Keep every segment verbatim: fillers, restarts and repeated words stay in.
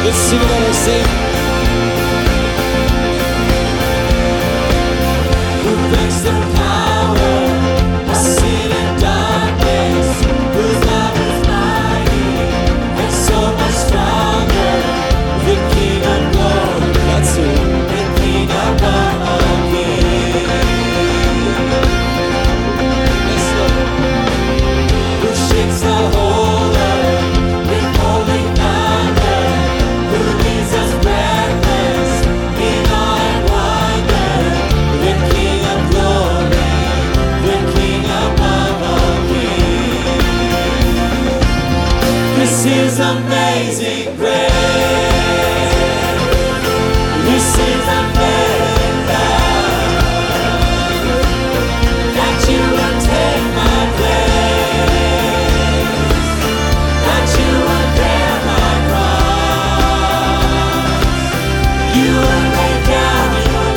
Let's sing it, let us sing. Who breaks the power of sin and darkness, whose love is mighty and so much stronger, the King of glory, that's who, the King above all kings. Yes, Lord. Who shakes the whole earth with holy thunder, who leaves us breathless in awe and wonder, the King of glory, the King above all kings. This is amazing grace. This is amazing love, that you would take my place, that you would bear my cross, you would lay down your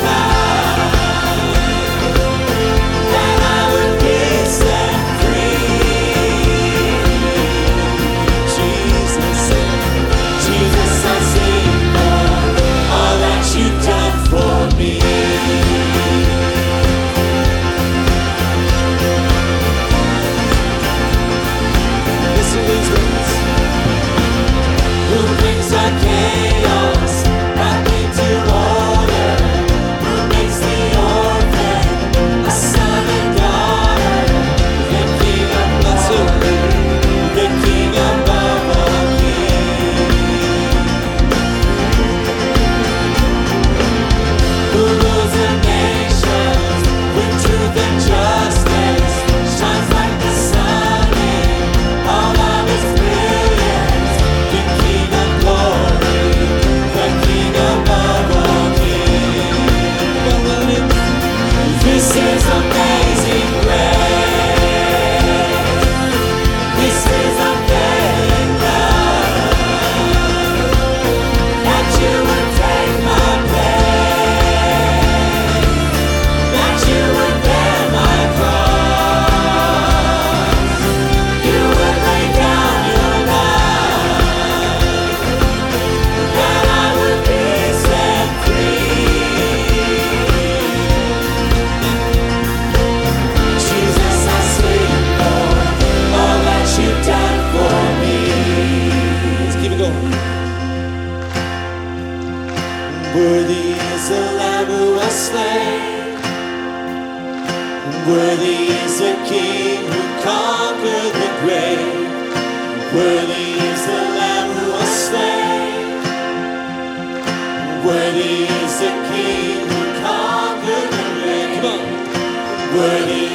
life, that I would be set free. Jesus, Jesus, I sing Lord, all that you've done for me. Listen to these words. Who brings our chaos back into order? Who makes the orphan a son and daughter? The King of glory, the King above all kings. Who rules the nations with truth and justice, shines like the sun in all of its brilliance. The King of glory, the King above all kings. This is amazing grace. This is unfailing love, that you would take my place, that you would bear my cross, you would lay down your life, that I would be set free. Jesus, I sing, Lord, all that you've done for me. Let's keep it going. Worthy is the Lamb who was slain. Worthy is the King who conquered the grave. Worthy is the Lamb who was slain. Worthy is the King who conquered the grave. Come on. Worthy